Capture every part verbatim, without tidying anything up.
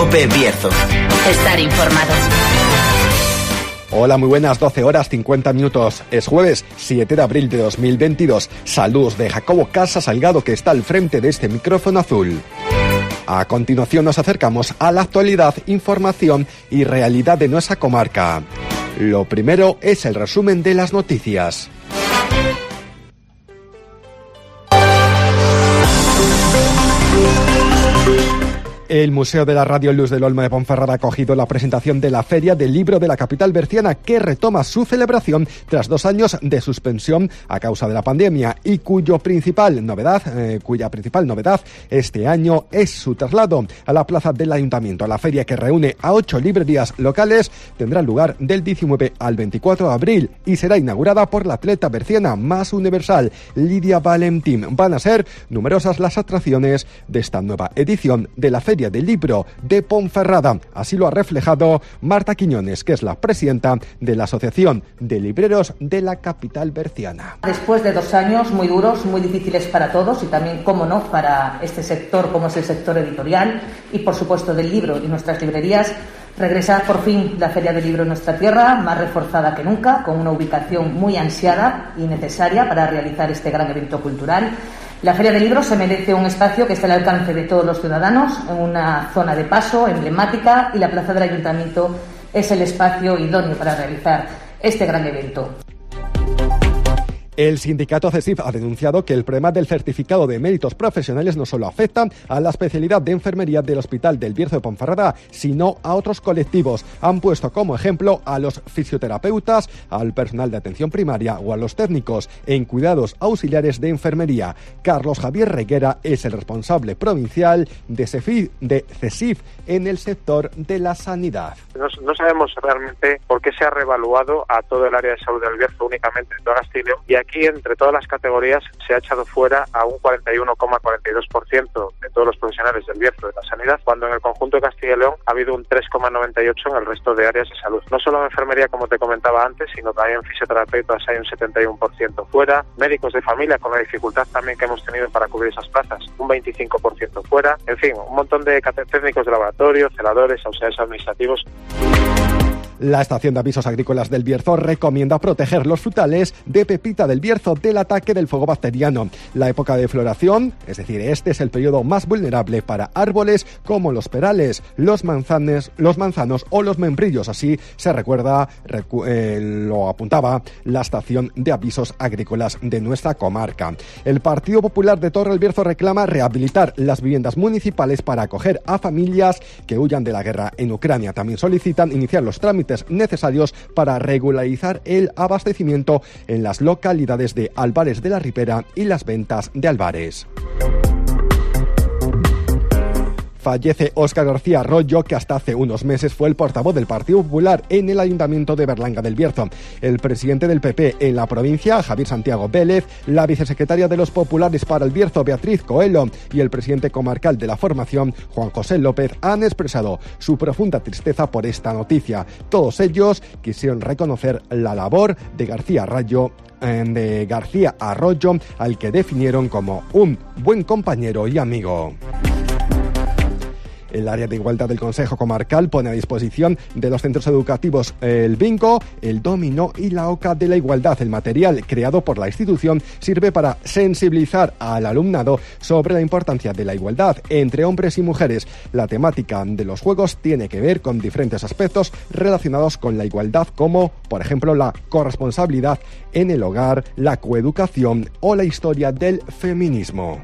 COPE Bierzo. Estar informado. Hola, muy buenas, doce horas cincuenta minutos. Es jueves siete de abril de dos mil veintidós. Saludos de Jacobo Casa Salgado, que está al frente de este micrófono azul. A continuación nos acercamos a la actualidad, información y realidad de nuestra comarca. Lo primero es el resumen de las noticias. El Museo de la Radio Luz del Olmo de Ponferrada ha acogido la presentación de la Feria del Libro de la capital berciana, que retoma su celebración tras dos años de suspensión a causa de la pandemia y cuyo principal novedad, eh, cuya principal novedad este año es su traslado a la plaza del Ayuntamiento. La feria, que reúne a ocho librerías locales, tendrá lugar del diecinueve al veinticuatro de abril y será inaugurada por la atleta berciana más universal, Lidia Valentín. Van a ser numerosas las atracciones de esta nueva edición de la Feria del Libro de Ponferrada. Así lo ha reflejado Marta Quiñones, que es la presidenta de la Asociación de Libreros de la capital berciana. Después de dos años muy duros, muy difíciles para todos y también, cómo no, para este sector como es el sector editorial y, por supuesto, del libro y nuestras librerías, regresa por fin la Feria del Libro en nuestra tierra, más reforzada que nunca, con una ubicación muy ansiada y necesaria para realizar este gran evento cultural. La Feria del Libro se merece un espacio que esté al alcance de todos los ciudadanos, en una zona de paso emblemática, y la plaza del Ayuntamiento es el espacio idóneo para realizar este gran evento. El sindicato CESIF ha denunciado que el problema del certificado de méritos profesionales no solo afecta a la especialidad de enfermería del Hospital del Bierzo de Ponferrada, sino a otros colectivos. Han puesto como ejemplo a los fisioterapeutas, al personal de atención primaria o a los técnicos en cuidados auxiliares de enfermería. Carlos Javier Reguera es el responsable provincial de CESIF, de CESIF en el sector de la sanidad. No, no sabemos realmente por qué se ha revaluado a todo el área de salud del Bierzo, únicamente en toda Castilla y León, y aquí entre todas las categorías se ha echado fuera a un cuarenta y uno coma cuarenta y dos por ciento de todos los profesionales del Bierzo de la sanidad, cuando en el conjunto de Castilla y León ha habido un tres coma noventa y ocho por ciento en el resto de áreas de salud. No solo en enfermería, como te comentaba antes, sino también en fisioterapeutas hay un setenta y uno por ciento fuera, médicos de familia, con la dificultad también que hemos tenido para cubrir esas plazas, un veinticinco por ciento fuera, en fin, un montón de técnicos de laboratorio, celadores, auxiliares administrativos. La estación de avisos agrícolas del Bierzo recomienda proteger los frutales de pepita del Bierzo del ataque del fuego bacteriano. La época de floración, es decir, este es el periodo más vulnerable para árboles como los perales, los manzanes, los manzanos o los membrillos. Así se recuerda, recu- eh, lo apuntaba la estación de avisos agrícolas de nuestra comarca. El Partido Popular de Torre del Bierzo reclama rehabilitar las viviendas municipales para acoger a familias que huyan de la guerra en Ucrania. También solicitan iniciar los trámites necesarios para regularizar el abastecimiento en las localidades de Álvarez de la Ribera y Las Ventas de Álvarez. Fallece Óscar García Arroyo, que hasta hace unos meses fue el portavoz del Partido Popular en el Ayuntamiento de Berlanga del Bierzo. El presidente del P P en la provincia, Javier Santiago Vélez, la vicesecretaria de los Populares para el Bierzo, Beatriz Coelho, y el presidente comarcal de la formación, Juan José López, han expresado su profunda tristeza por esta noticia. Todos ellos quisieron reconocer la labor de García Arroyo de García Arroyo, al que definieron como un buen compañero y amigo. El área de igualdad del Consejo Comarcal pone a disposición de los centros educativos el bingo, el dominó y la oca de la igualdad. El material creado por la institución sirve para sensibilizar al alumnado sobre la importancia de la igualdad entre hombres y mujeres. La temática de los juegos tiene que ver con diferentes aspectos relacionados con la igualdad, como, por ejemplo, la corresponsabilidad en el hogar, la coeducación o la historia del feminismo.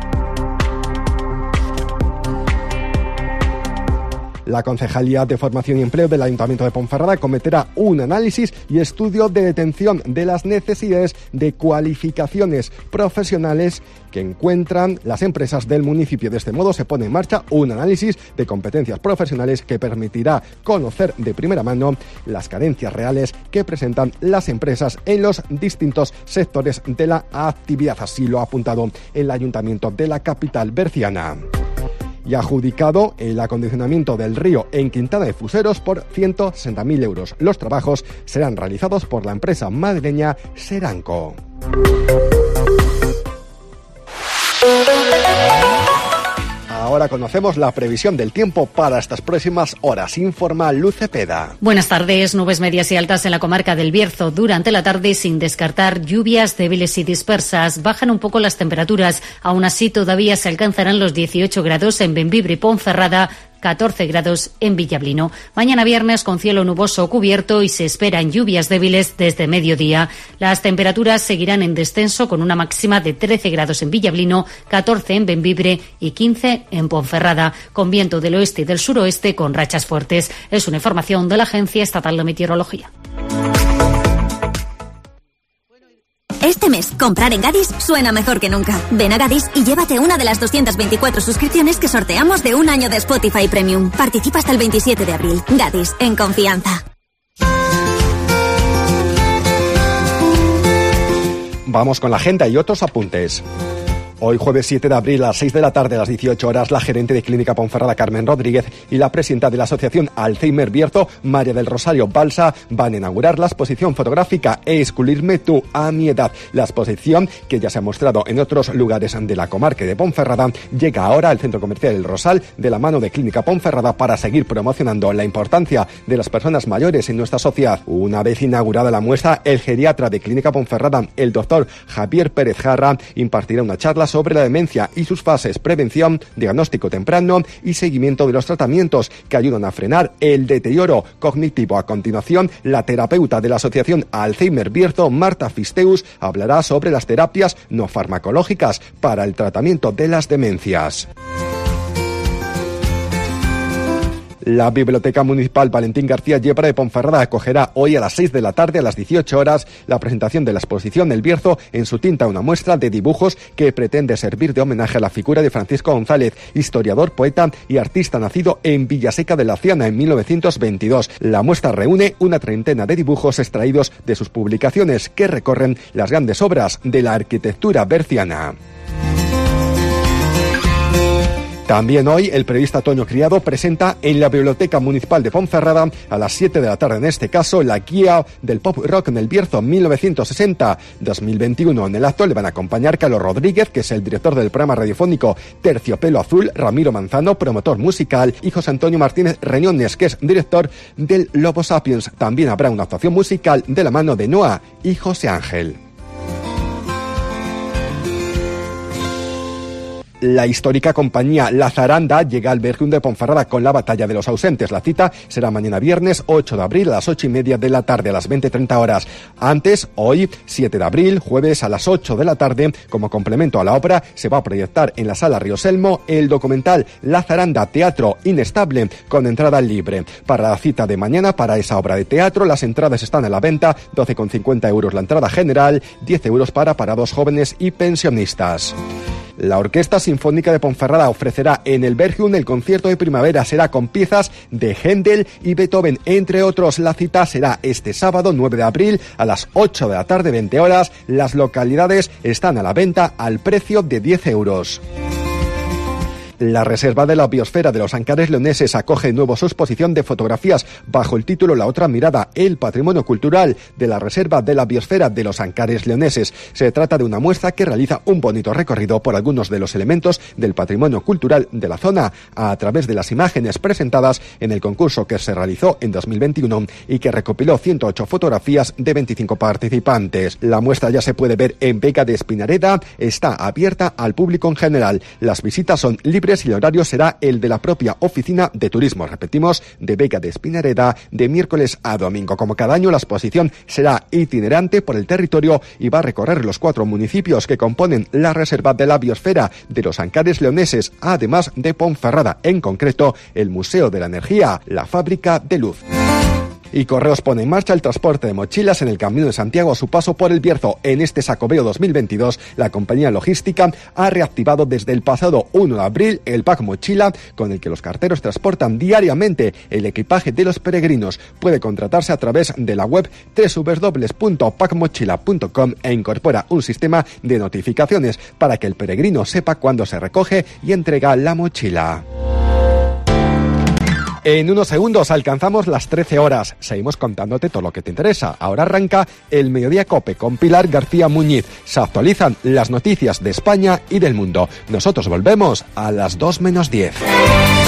La Concejalía de Formación y Empleo del Ayuntamiento de Ponferrada cometerá un análisis y estudio de detención de las necesidades de cualificaciones profesionales que encuentran las empresas del municipio. De este modo se pone en marcha un análisis de competencias profesionales que permitirá conocer de primera mano las carencias reales que presentan las empresas en los distintos sectores de la actividad. Así lo ha apuntado el Ayuntamiento de la capital berciana. Y ha adjudicado el acondicionamiento del río en Quintana de Fuseros por ciento sesenta mil euros. Los trabajos serán realizados por la empresa madrileña Seranco. Ahora ahora conocemos la previsión del tiempo para estas próximas horas. Informa Luz Cepeda. Buenas tardes. Nubes medias y altas en la comarca del Bierzo durante la tarde, sin descartar lluvias débiles y dispersas. Bajan un poco las temperaturas. Aún así, todavía se alcanzarán los dieciocho grados en Bembibre y Ponferrada, catorce grados en Villablino. Mañana viernes con cielo nuboso o cubierto y se esperan lluvias débiles desde mediodía. Las temperaturas seguirán en descenso con una máxima de trece grados en Villablino, catorce en Bembibre y quince en Ponferrada, con viento del oeste y del suroeste con rachas fuertes. Es una información de la Agencia Estatal de Meteorología. Este mes, comprar en Gadis suena mejor que nunca. Ven a Gadis y llévate una de las doscientas veinticuatro suscripciones que sorteamos de un año de Spotify Premium. Participa hasta el veintisiete de abril. Gadis, en confianza. Vamos con la agenda y otros apuntes. Hoy, jueves siete de abril, a las seis de la tarde, a las dieciocho horas, la gerente de Clínica Ponferrada, Carmen Rodríguez, y la presidenta de la Asociación Alzheimer Bierzo, María del Rosario Balsa, van a inaugurar la exposición fotográfica Esculirme tú a mi edad. La exposición, que ya se ha mostrado en otros lugares de la comarca de Ponferrada, llega ahora al Centro Comercial El Rosal de la mano de Clínica Ponferrada para seguir promocionando la importancia de las personas mayores en nuestra sociedad. Una vez inaugurada la muestra, el geriatra de Clínica Ponferrada, el doctor Javier Pérez Jarra, impartirá una charla sobre la demencia y sus fases: prevención, diagnóstico temprano y seguimiento de los tratamientos que ayudan a frenar el deterioro cognitivo. A continuación, la terapeuta de la Asociación Alzheimer Bierzo, Marta Fisteus, hablará sobre las terapias no farmacológicas para el tratamiento de las demencias. La Biblioteca Municipal Valentín García Yebra de Ponferrada acogerá hoy a las seis de la tarde, a las dieciocho horas, la presentación de la exposición El Bierzo en su tinta, una muestra de dibujos que pretende servir de homenaje a la figura de Francisco González, historiador, poeta y artista nacido en Villaseca de la Ciana en mil novecientos veintidós. La muestra reúne una treintena de dibujos extraídos de sus publicaciones que recorren las grandes obras de la arquitectura berciana. También hoy el periodista Toño Criado presenta en la Biblioteca Municipal de Ponferrada a las siete de la tarde, en este caso, la guía del pop rock en el Bierzo mil novecientos sesenta a dos mil veintiuno. En el acto le van a acompañar Carlos Rodríguez, que es el director del programa radiofónico Terciopelo Azul, Ramiro Manzano, promotor musical, y José Antonio Martínez Reñones, que es director del Lobo Sapiens. También habrá una actuación musical de la mano de Noah y José Ángel. La histórica compañía La Zaranda llega al Berriún de Ponferrada con la Batalla de los Ausentes. La cita será mañana viernes ocho de abril a las ocho y media de la tarde, a las veinte treinta horas. Antes, hoy, siete de abril, jueves a las ocho de la tarde, como complemento a la obra, se va a proyectar en la Sala Rioselmo el documental La Zaranda, Teatro Inestable, con entrada libre. Para la cita de mañana, para esa obra de teatro, las entradas están a la venta, doce con cincuenta euros la entrada general, diez euros para parados jóvenes y pensionistas. La Orquesta Sinfónica de Ponferrada ofrecerá en el Berriún el concierto de primavera. Será con piezas de Händel y Beethoven, entre otros. La cita será este sábado nueve de abril a las ocho de la tarde, veinte horas. Las localidades están a la venta al precio de diez euros. La Reserva de la Biosfera de los Ancares Leoneses acoge de nuevo su exposición de fotografías bajo el título La otra mirada, el patrimonio cultural de la Reserva de la Biosfera de los Ancares Leoneses. Se trata de una muestra que realiza un bonito recorrido por algunos de los elementos del patrimonio cultural de la zona a través de las imágenes presentadas en el concurso que se realizó en dos mil veintiuno y que recopiló ciento ocho fotografías de veinticinco participantes. La muestra ya se puede ver en Vega de Espinareda, está abierta al público en general. Las visitas son libres y el horario será el de la propia oficina de turismo. Repetimos, de Vega de Espinareda, de miércoles a domingo. Como cada año, la exposición será itinerante por el territorio y va a recorrer los cuatro municipios que componen la Reserva de la Biosfera de los Ancares Leoneses, además de Ponferrada, en concreto el Museo de la Energía, la Fábrica de Luz. Y Correos pone en marcha el transporte de mochilas en el Camino de Santiago a su paso por el Bierzo. En este Sacobeo dos mil veintidós, la compañía logística ha reactivado desde el pasado uno de abril el pack mochila, con el que los carteros transportan diariamente el equipaje de los peregrinos. Puede contratarse a través de la web doble u doble u doble u punto pack mochila punto com e incorpora un sistema de notificaciones para que el peregrino sepa cuándo se recoge y entrega la mochila. En unos segundos alcanzamos las trece horas. Seguimos contándote todo lo que te interesa. Ahora arranca el Mediodía COPE con Pilar García Muñiz. Se actualizan las noticias de España y del mundo. Nosotros volvemos a las dos menos diez.